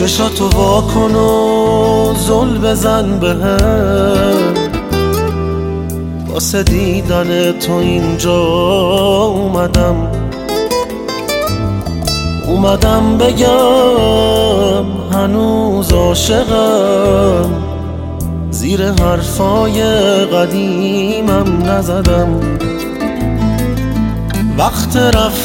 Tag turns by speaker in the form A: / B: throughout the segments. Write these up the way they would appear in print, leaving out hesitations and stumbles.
A: چشاتو واکن و زل بزن بهم، واسه دیدن تو اینجا اومدم بگم هنوز عاشقم، زیر حرفای قدیمم نزدم. وقت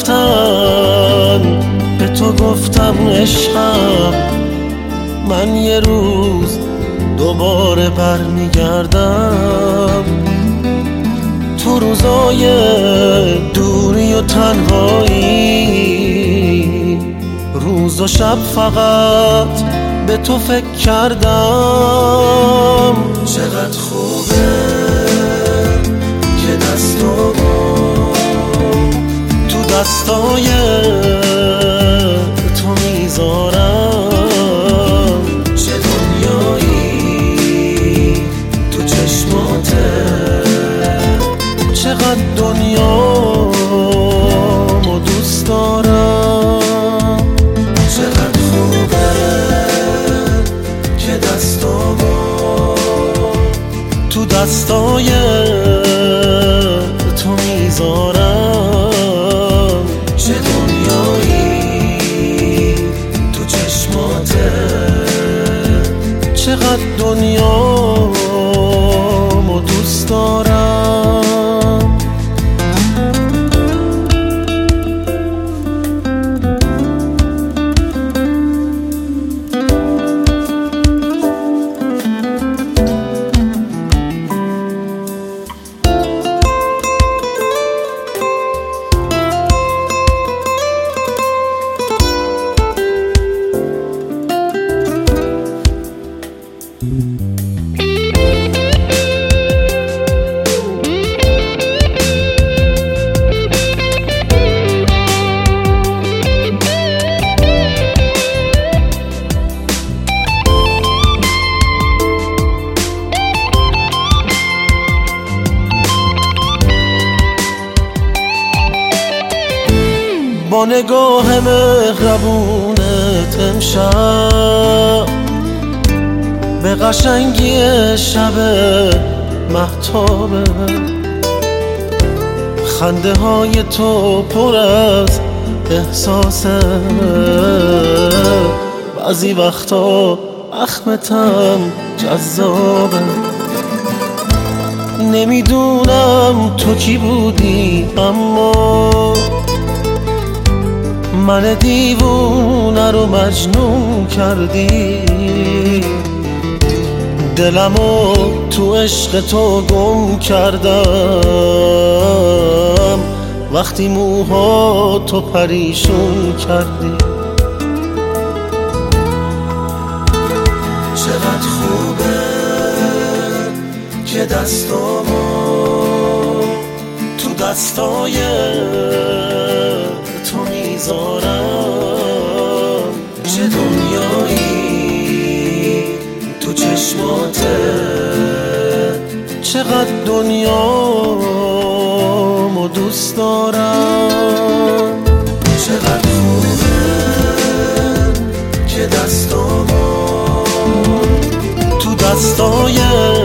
A: رفتن به تو گفتم عشقم، من یه روز دوباره برمیگردم. تو روزای دوری و تنهایی، روز و شب فقط به تو فکر کردم. چقدر خوبه که دستامو تو دستای تو میذارم. چه دنیایی تو چشماته، چقدر دنیامو دوست دارم. چقدر خوبه که دستامو تو دستای تو میذارم. چه دنیایی تو چشماته، چقدر دنیامو دوست دارم. با نگاه مهربونت امشب به قشنگی شب مهتابه، خنده های تو پر از احساسه، بعضی وقتا اخمتم جذابه. نمیدونم تو کی بودی اما من دیوونه رو مجنون کردی. دلمو تو عشق تو گم کردم وقتی موها تو پریشون کردی. چقدر خوبه که دستامو تو دستای تو میذارم. چه دنیایی تو چشماته، چقدر دنیامو دوست دارم. چقدر خوبه که دستامو تو دستای